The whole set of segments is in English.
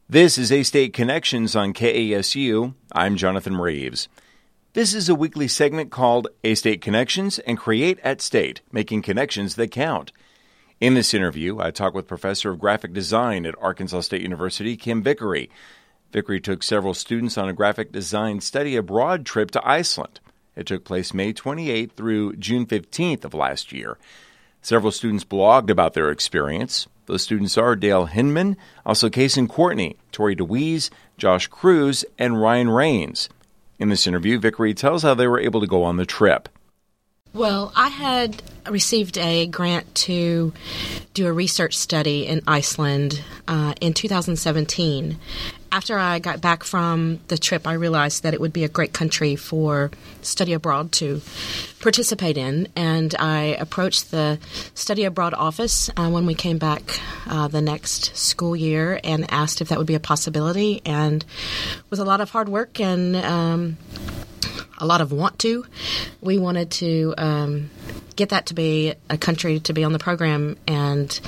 This is A-State Connections on KASU. I'm Jonathan Reeves. This is a weekly segment called A-State Connections and Create at State, making connections that count. In this interview, I talk with Professor of Graphic Design at Arkansas State University, Kim Vickery. Vickery took several students on a graphic design study abroad trip to Iceland. It took place May 28th through June 15th of last year. Several students blogged about their experience. Those students are Dale Hinman, also Kason Courtney, Tori DeWeese, Josh Cruz, and Ryan Rains. In this interview, Vickery tells how they were able to go on the trip. Well, I had received a grant to do a research study in Iceland in 2017. After I got back from the trip, I realized that it would be a great country for study abroad to participate in, and I approached the study abroad office when we came back the next school year and asked if that would be a possibility. And with a lot of hard work and a lot of we wanted to get that to be a country to be on the program, and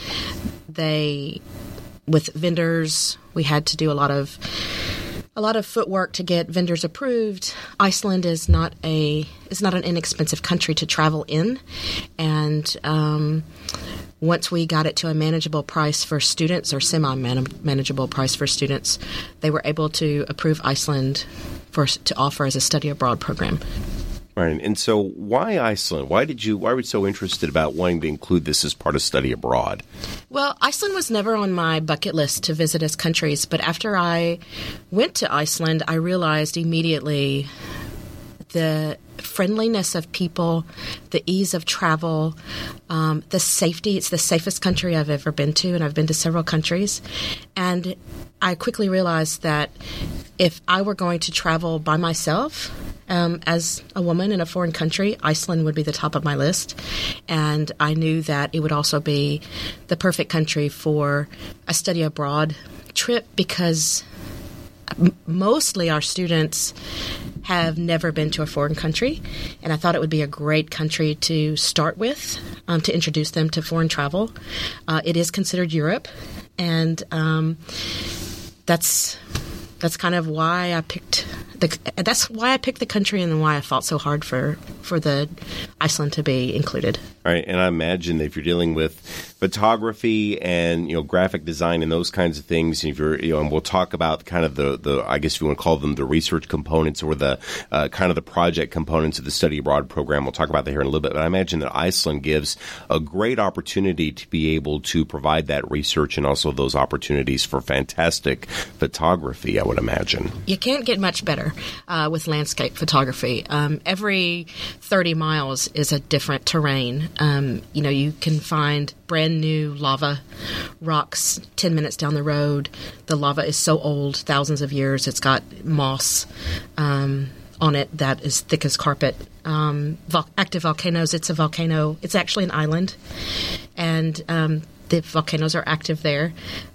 with vendors, we had to do a lot of footwork to get vendors approved. Iceland is not an inexpensive country to travel in, and once we got it to a manageable price for students, or semi-manageable price for students, they were able to approve Iceland to offer as a study abroad program. Right. And so why Iceland? Why were you so interested about wanting to include this as part of study abroad? Well, Iceland was never on my bucket list to visit as countries, but after I went to Iceland, I realized immediately the friendliness of people, the ease of travel, the safety. It's the safest country I've ever been to, and I've been to several countries. And I quickly realized that if I were going to travel by myself, as a woman in a foreign country, Iceland would be the top of my list. And I knew that it would also be the perfect country for a study abroad trip, because mostly our students have never been to a foreign country, and I thought it would be a great country to start with, to introduce them to foreign travel. It is considered Europe, and that's kind of why I picked the country, and why I fought so hard for the Iceland to be included. All right, and I imagine that if you're dealing with photography and graphic design and those kinds of things, and if you're and we'll talk about kind of the I guess if you want to call them the research components or the kind of the project components of the study abroad program. We'll talk about that here in a little bit. But I imagine that Iceland gives a great opportunity to be able to provide that research and also those opportunities for fantastic photography, I would imagine. You can't get much better with landscape photography. Every 30 miles is a different terrain. You can find brand new lava rocks 10 minutes down the road. The lava is so old, thousands of years. It's got moss on it that is thick as carpet. Active volcanoes. It's a volcano. It's actually an island, and the volcanoes are active there.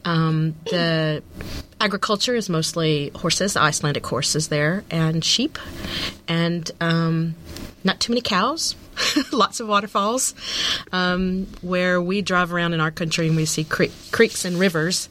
The agriculture is mostly horses, Icelandic horses there, and sheep, and not too many cows. Lots of waterfalls. Where we drive around in our country and we see creeks and rivers,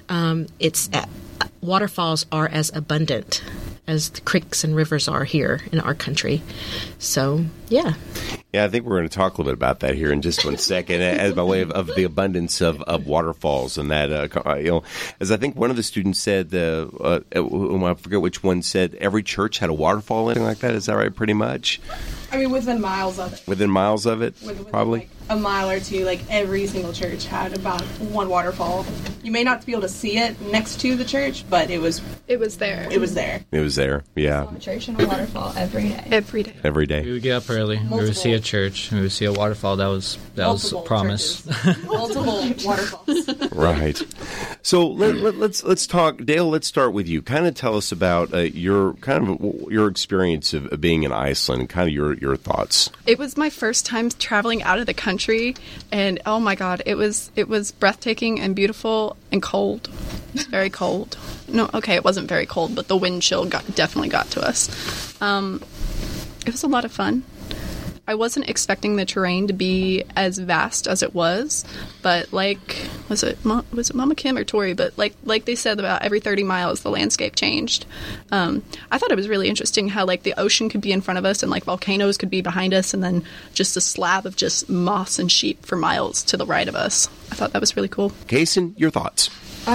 waterfalls are as abundant as the creeks and rivers are here in our country. So, yeah. Yeah, I think we're going to talk a little bit about that here in just 1 second, as by way of the abundance of waterfalls, and that as I think one of the students said, I forget which one said, every church had a waterfall, anything like that. Is that right? Pretty much. I mean, within miles of it. Within miles of it, probably. Like a mile or two, like every single church had about one waterfall. You may not be able to see it next to the church, but it was there. It was there, yeah. We saw a church and a waterfall every day. Every day. We would get up early. We would see a church. We would see a waterfall. That was a promise. Multiple waterfalls. Right. So let's talk, Dale. Let's start with you. Kind of tell us about your experience of being in Iceland, and kind of your thoughts. It was my first time traveling out of the country, and oh my God, it was breathtaking and beautiful and cold. It was very cold. No, okay, it wasn't very cold, but the wind chill definitely got to us. It was a lot of fun. I wasn't expecting the terrain to be as vast as it was, but like, was it Mama Kim or Tori? But like they said, about every 30 miles the landscape changed. I thought it was really interesting how like the ocean could be in front of us and like volcanoes could be behind us, and then just a slab of just moss and sheep for miles to the right of us. I thought that was really cool. Kason, your thoughts?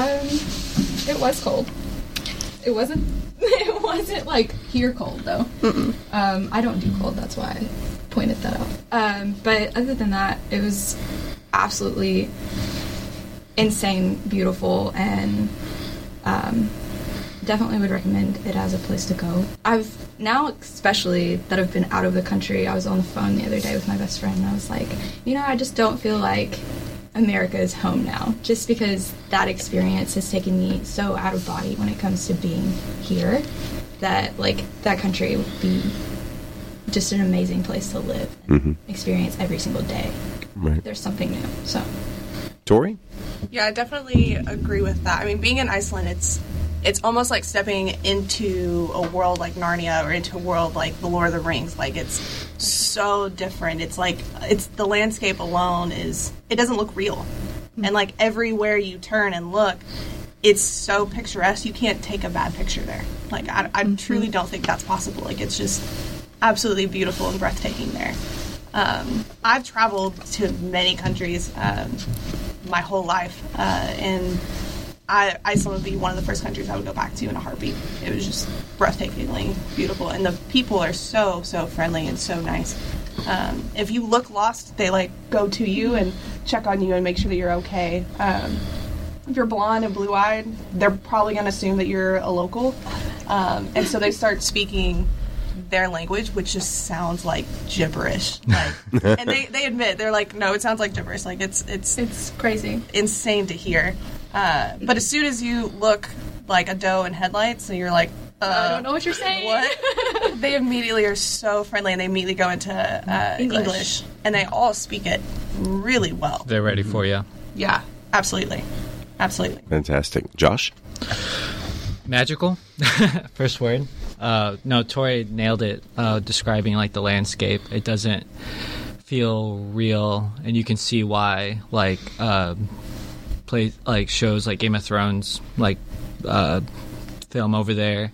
It was cold. It wasn't like here cold though. I don't do cold, that's why I pointed that out. But other than that, it was absolutely insane, beautiful, and definitely would recommend it as a place to go. I've now, especially that I've been out of the country, I was on the phone the other day with my best friend and I was like, I just don't feel like America is home now, just because that experience has taken me so out of body when it comes to being here, that like that country would be just an amazing place to live and experience every single day. Right. There's something new. So Tori? Yeah, I definitely agree with that. I mean, being in Iceland, it's almost like stepping into a world like Narnia or into a world like The Lord of the Rings. Like, it's so different. It's like, the landscape alone it doesn't look real. And like everywhere you turn and look, it's so picturesque. You can't take a bad picture there. Like, I truly don't think that's possible. Like, it's just absolutely beautiful and breathtaking there. I've traveled to many countries my whole life, and Iceland would be one of the first countries I would go back to in a heartbeat. It was just breathtakingly beautiful, and the people are so friendly and so nice. If you look lost, they like go to you and check on you and make sure that you're okay. If you're blonde and blue-eyed, they're probably going to assume that you're a local, and so they start speaking their language, which just sounds like gibberish. Like, and they admit, they're like, no, it sounds like gibberish. Like, it's crazy, insane to hear. But as soon as you look like a doe in headlights, and you're like, I don't know what you're saying. What? They immediately are so friendly, and they immediately go into English, and they all speak it really well. They're ready for you. Yeah, absolutely. Fantastic. Josh? Magical. First word. No, Tori nailed it, describing like the landscape. It doesn't feel real, and you can see why, like shows like Game of Thrones, like film over there.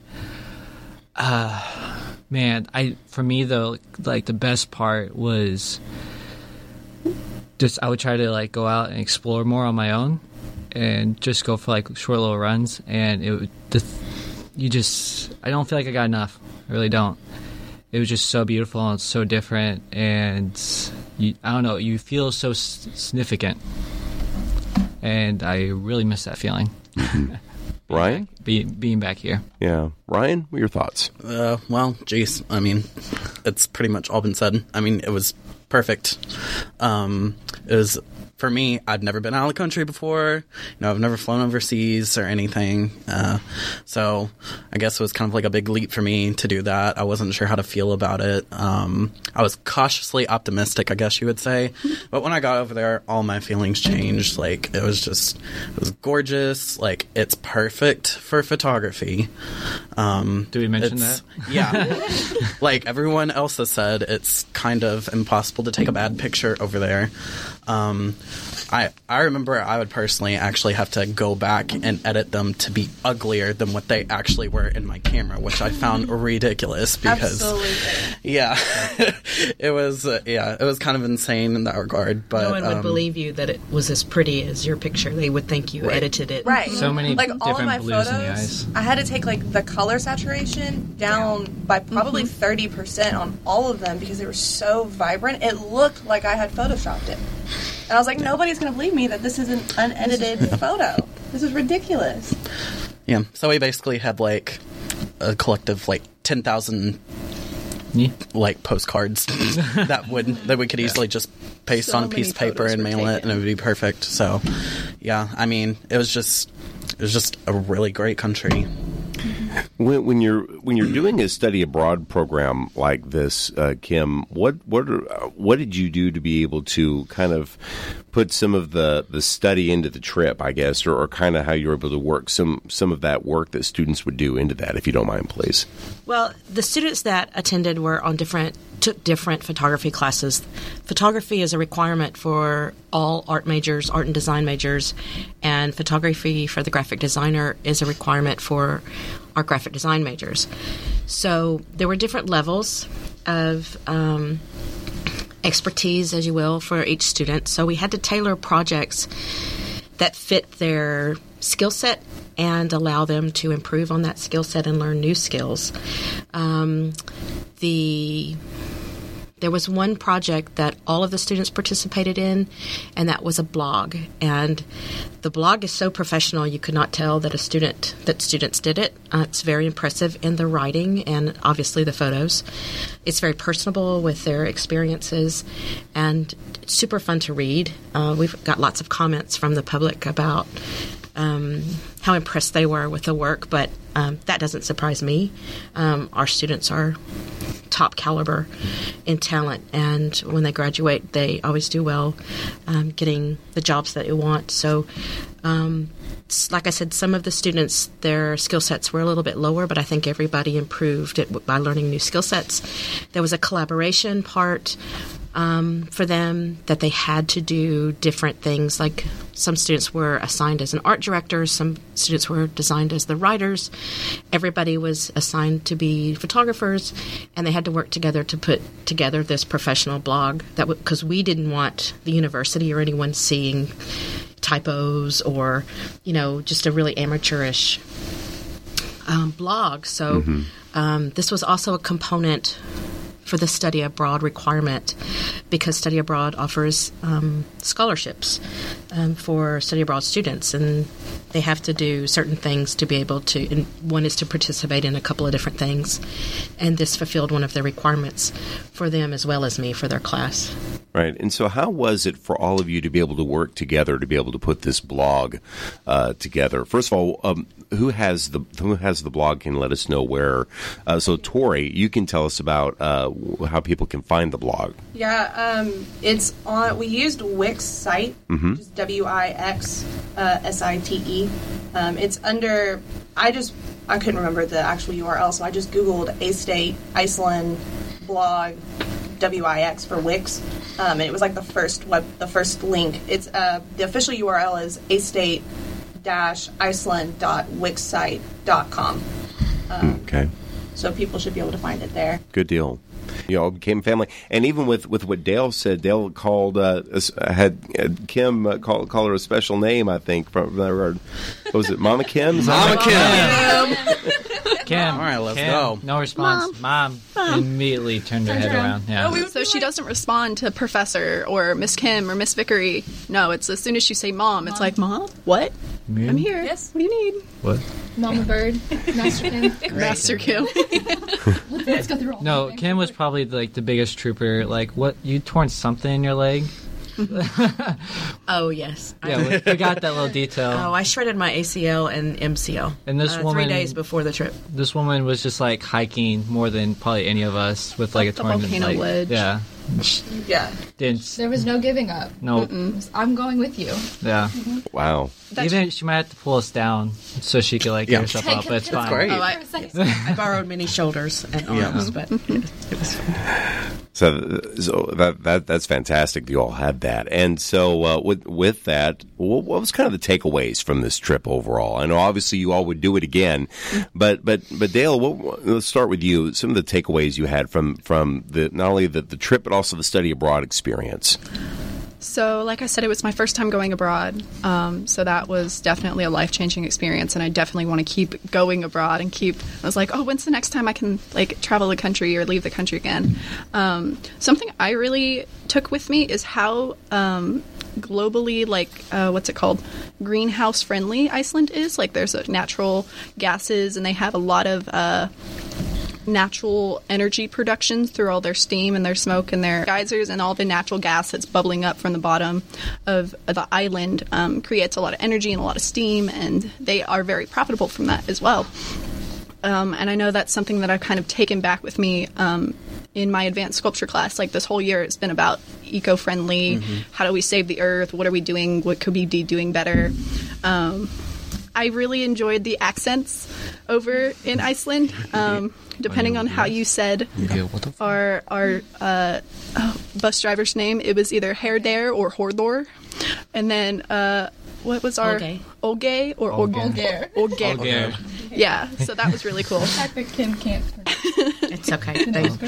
Man, for me though, like the best part was just I would try to like go out and explore more on my own, and just go for like short little runs, and it would I don't feel like I got enough. I really don't. It was just so beautiful and so different, and I don't know, you feel so significant, and I really miss that feeling. Ryan? Being back here. Yeah. Ryan, what are your thoughts? Well, geez, I mean, it's pretty much all been said. I mean, it was perfect. It was, for me, I'd never been out of the country before. I've never flown overseas or anything. So I guess it was kind of like a big leap for me to do that. I wasn't sure how to feel about it. I was cautiously optimistic, I guess you would say. But when I got over there, all my feelings changed. Like, it was gorgeous. Like, it's perfect for photography. Do we mention that? Yeah. Like everyone else has said, it's kind of impossible to take a bad picture over there. I remember I would personally actually have to go back and edit them to be uglier than what they actually were in my camera, which I found ridiculous because, it was kind of insane in that regard. But no one would believe you that it was as pretty as your picture. They would think you edited it. Right. So many like all of my different blues photos, in the eyes. I had to take like the color saturation down by probably 30% on all of them because they were so vibrant. It looked like I had photoshopped it. And I was like, nobody's going to believe me that this is an unedited photo. This is ridiculous. Yeah, so we basically had like a collective like 10,000 like postcards that we could easily just paste on a piece of paper and mail it, and it would be perfect. So, yeah, I mean, it was just a really great country. When you're doing a study abroad program like this, Kim, what did you do to be able to kind of put some of the study into the trip, I guess, or kind of how you were able to work some of that work that students would do into that, if you don't mind, please? Well, the students that attended were took different photography classes. Photography is a requirement for all art majors, art and design majors, and photography for the graphic designer is a requirement for our graphic design majors. So there were different levels of expertise, as you will, for each student. So we had to tailor projects that fit their skill set and allow them to improve on that skill set and learn new skills. There was one project that all of the students participated in, and that was a blog. And the blog is so professional, you could not tell that students did it. It's very impressive in the writing and obviously the photos. It's very personable with their experiences, and it's super fun to read. We've got lots of comments from the public about how impressed they were with the work, but that doesn't surprise me. Our students are top caliber in talent, and when they graduate, they always do well getting the jobs that they want. So, like I said, some of the students, their skill sets were a little bit lower, but I think everybody improved it by learning new skill sets. There was a collaboration part for them that they had to do different things. Like some students were assigned as an art director, some students were designed as the writers. Everybody was assigned to be photographers, and they had to work together to put together this professional blog. Because we didn't want the university or anyone seeing typos or, just a really amateurish blog. So this was also a component for the study abroad requirement, because study abroad offers scholarships for study abroad students, and they have to do certain things to be able to, and one is to participate in a couple of different things, and this fulfilled one of the requirements for them as well as me for their class. Right. And so how was it for all of you to be able to work together to be able to put this blog together? First of all, who has the blog can let us know where. So Tori, you can tell us about how people can find the blog. Yeah, it's on. We used Wix site, which is WIX It's under. I couldn't remember the actual URL, so I just Googled A-State Iceland blog WIX for Wix, and it was like the first link. It's the official URL is astate-iceland.wixsite.com. Okay. So people should be able to find it there. Good deal. You all became family, and even with what Dale said, Dale called had Kim call her a special name. I think from that regard. What was it, Mama Kim? Mama Kim. Kim. All right, let's Kim. go. No response. Mom immediately turned her head around. Yeah. So she doesn't respond to Professor or Miss Kim or Miss Vickery. No, it's as soon as you say Mom, it's like, Mom, what? I'm here. Yes. What do you need? What? Mama Bird, Master Kim. Master Kim. Let's go through all. No, Kim was probably like the biggest trooper. Like, what? You torn something in your leg? Oh, yes. Yeah, we got that little detail. Oh, I shredded my ACL and MCL. And this woman, 3 days before the trip. This woman was just like hiking more than probably any of us with like a the torn volcano ledge. Yeah. Yeah. There was no giving up. No. I'm going with you. Yeah. Wow. Even she might have to pull us down so she could like get herself up, but it's fine. great. Oh, I borrowed many shoulders and arms, but it was fun. So that's fantastic that you all had that. And so with that, what was kind of the takeaways from this trip overall? I know obviously you all would do it again, but Dale, let's start with you. Some of the takeaways you had from the not only the trip but also the study abroad experience. So, like I said, it was my first time going abroad. So that was definitely a life-changing experience, and I definitely want to keep going abroad and I was like, oh, when's the next time I can, like, travel the country or leave the country again? Something I really took with me is how globally, like, what's it called? Greenhouse-friendly Iceland is. Like, there's natural gases, and they have a lot of natural energy production through all their steam and their smoke and their geysers, and all the natural gas that's bubbling up from the bottom of the island creates a lot of energy and a lot of steam, and they are very profitable from that as well. And I know that's something that I've kind of taken back with me in my advanced sculpture class. Like this whole year, it's been about eco-friendly. How do we save the earth? What are we doing? What could we be doing better? I really enjoyed the accents over in Iceland. Depending on how you said our bus driver's name, it was either Herdare or Hordor. And then what was our Olge or Olge? Olge. Yeah, so that was really cool. The fact that Kim can't pronounce It's okay.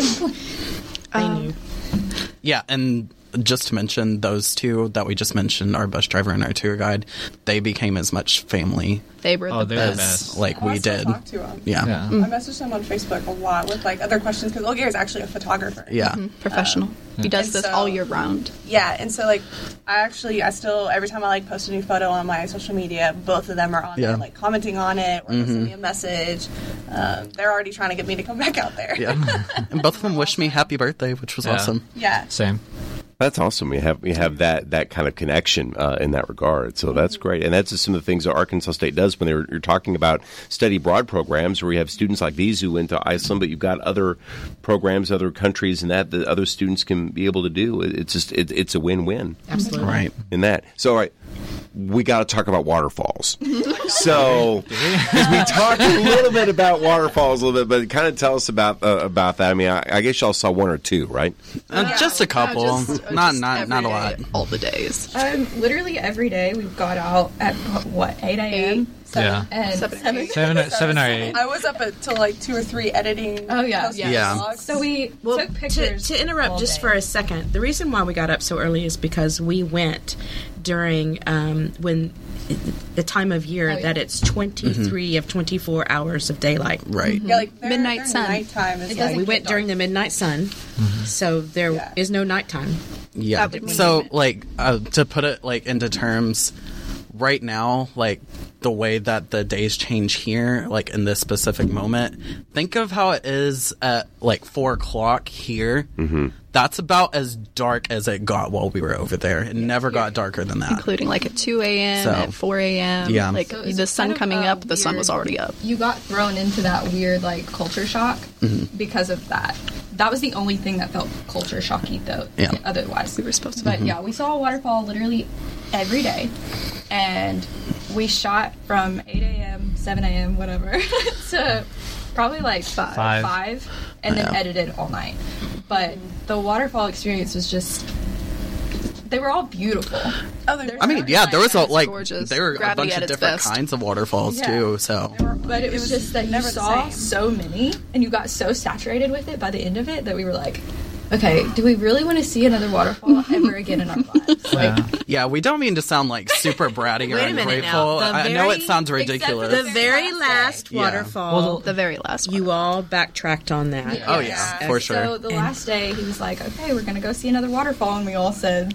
They knew. Yeah, and just to mention those two that we just mentioned, our bus driver and our tour guide, they became as much family They were the they're the best. best. like I we still did. talk to him. Yeah. I messaged him on Facebook a lot with like other questions because Olgier is actually a photographer. Yeah. Professional. He does And this so- all year round. Yeah, and so like I still every time I like post a new photo on my social media, both of them are on there like commenting on it or sending me a message. They're already trying to get me to come back out there. Yeah. And both of them wished me happy birthday, which was Yeah. awesome. Yeah. Same. That's awesome. We have that kind of connection in that regard. So that's great, and that's just some of the things that Arkansas State does when you're talking about study abroad programs, where you have students like these who went to Iceland, but you've got other programs, other countries, and that other students can be able to do. It's a win-win. Absolutely. Right. In that. So, all right, we got to talk about waterfalls. So, because we talked a little bit about waterfalls a little bit, but kind of tell us about that. I mean, I guess y'all saw one or two, right? Just a couple. Not every a day, lot. All the days. Literally every day we got out at what 8 a.m. Yeah. and 7 or 8. I was up until like 2 or 3 editing. Oh, yeah. posting Yeah. vlogs. So we Well, took pictures. to interrupt all just day. for a second, the reason why we got up so early is because we went during when the time of year that it's 23 of 24 hours of daylight. Right. Yeah, like Midnight their sun. Nighttime is It like doesn't We went during the midnight sun, so there is no nighttime. Yeah. That would be So, it. like, to put it like into terms, right now, like the way that the days change here, like in this specific moment, think of how it is at like 4 o'clock here. Mm-hmm. That's about as dark as it got while we were over there. It never got darker than that. Including like at 2 a.m., So, at 4 a.m. yeah. Like So it's the sun kind of coming a up, the sun was weird- already up. You got thrown into that weird like culture shock because of that. That was the only thing that felt culture shocky though. Yeah. Otherwise, We were supposed to. But yeah, we saw a waterfall literally every day, and we shot from 8 a.m., 7 a.m., whatever, to probably like 5, and then edited all night. But the waterfall experience was just. They were all beautiful. Oh, they're I mean, yeah, there was a, like, gorgeous. there were a Gravity bunch at of its different best. kinds of waterfalls Yeah. too, so. But it was just that you never the saw same. so many, and you got so saturated with it by the end of it that we were like, okay, do we really want to see another waterfall ever again in our lives? Like, Yeah, we don't mean to sound like super bratty or Wait a minute now. ungrateful. The I know it very- sounds except for ridiculous. The very last Yeah. waterfall, Well, The very last one. you all backtracked on that. Oh yeah, for sure. So the last day, he was like, okay, we're going to go see another waterfall, and we all said,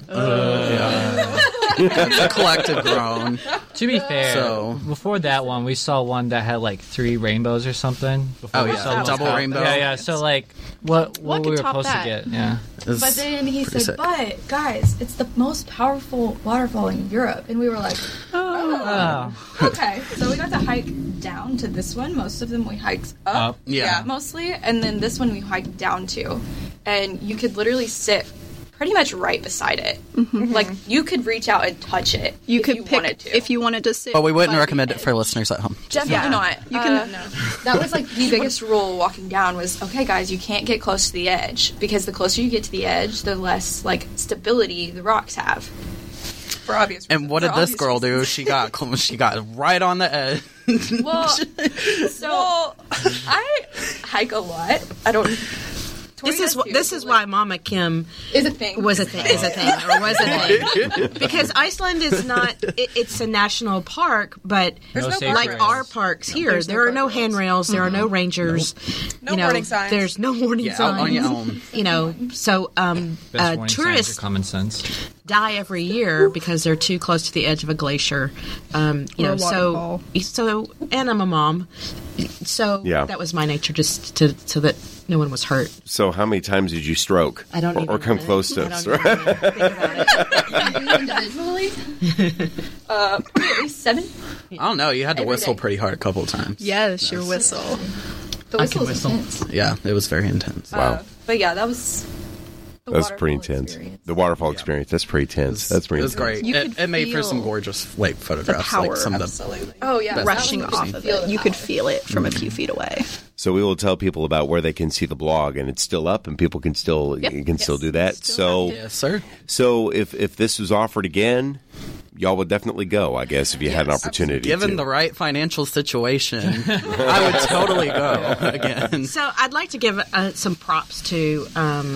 It's a collective groan. To be fair, So- before that one, we saw one that had like 3 rainbows or something. Before Oh, we yeah. saw the Double top. rainbow. Yeah. So like, what What we could were top supposed that? to get? Yeah. It's but then he pretty said, sick. but guys, it's the most powerful waterfall in Europe. And we were like, Oh. okay. So we got to hike down to this one. Most of them we hiked up. Up. Yeah. Mostly, and then this one we hiked down to, and you could literally sit pretty much right beside it. Like you could reach out and touch it. You if could you pick wanted to. if you wanted to sit. But we wouldn't by the recommend it edge. for listeners at home. Definitely not. You can. That was like the biggest rule walking down was okay, guys, you can't get close to the edge because the closer you get to the edge, the less like stability the rocks have. for obvious reasons. And what did For this obvious girl reasons. do? She got right on the edge. Well, so I hike a lot. I don't. This is why Mama Kim is a thing. was a thing because Iceland is not. It's a national park, but There's no safe like rails. our parks here, there are no handrails, there are no rangers. No you know, warning signs. There's no warning Yeah, out signs. on your own. You know, so Best warning signs are tourists common sense. die every year because they're too close to the edge of a glacier. You know, a waterfall. so and I'm a mom. So Yeah. that was my nature, just so that no one was hurt. So how many times did you stroke? I don't even or come know. close to I it. don't even think about it. Individually, probably at least 7. I don't know. You had to Every whistle day. pretty hard a couple of times. Yes, your whistle. The I can whistle was whistle. intense. Yeah, it was very intense. Wow. But yeah, that was. The That's pretty waterfall intense. experience. The waterfall experience. That's pretty tense. That's pretty It was intense. great. You could It made for some feel gorgeous like photographs. power like some of the Absolutely. Oh yeah, Best rushing I've ever off seen. of Feel it. the You could power. feel it from a few feet away. So we will tell people about where they can see the blog, and it's still up, and people can still still do that. So yes, sir. so if this was offered again, y'all would definitely go, I guess, if you had an opportunity. Given to. the right financial situation, I would totally go again. So I'd like to give some props to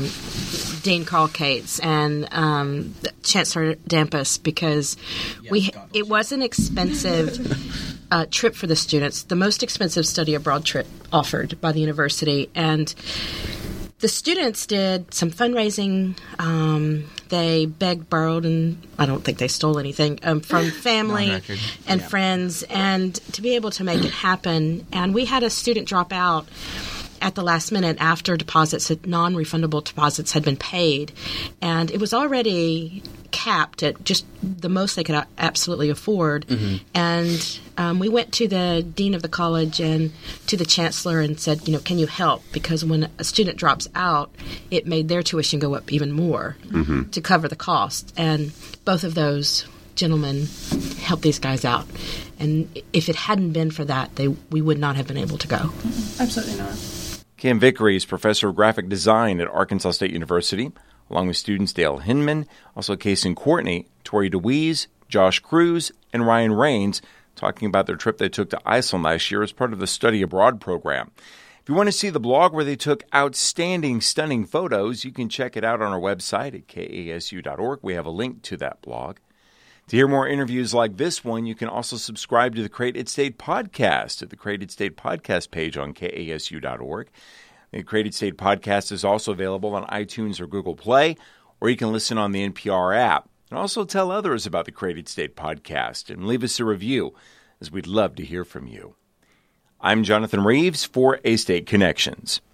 Dean Carl Cates and Chancellor Dampus, because it was an expensive trip for the students, the most expensive study abroad trip offered by the university, and the students did some fundraising. They begged, borrowed, and I don't think they stole anything from family Non-record. and friends, and to be able to make it happen. And we had a student drop out at the last minute after non-refundable deposits had been paid, and it was already capped at just the most they could absolutely afford. And we went to the dean of the college and to the chancellor and said, can you help? Because when a student drops out, it made their tuition go up even more to cover the cost. And both of those gentlemen helped these guys out. And if it hadn't been for that, we would not have been able to go. Absolutely not. Cam Vickery is professor of graphic design at Arkansas State University, along with students Dale Hinman, also Kason Courtney, Tori DeWeese, Josh Cruz, and Ryan Rains, talking about their trip they took to Iceland last year as part of the Study Abroad program. If you want to see the blog where they took outstanding, stunning photos, you can check it out on our website at kasu.org. We have a link to that blog. To hear more interviews like this one, you can also subscribe to the Created State podcast at the Created State podcast page on kasu.org. The Created State podcast is also available on iTunes or Google Play, or you can listen on the NPR app. And also tell others about the Created State podcast and leave us a review, as we'd love to hear from you. I'm Jonathan Reeves for A-State Connections.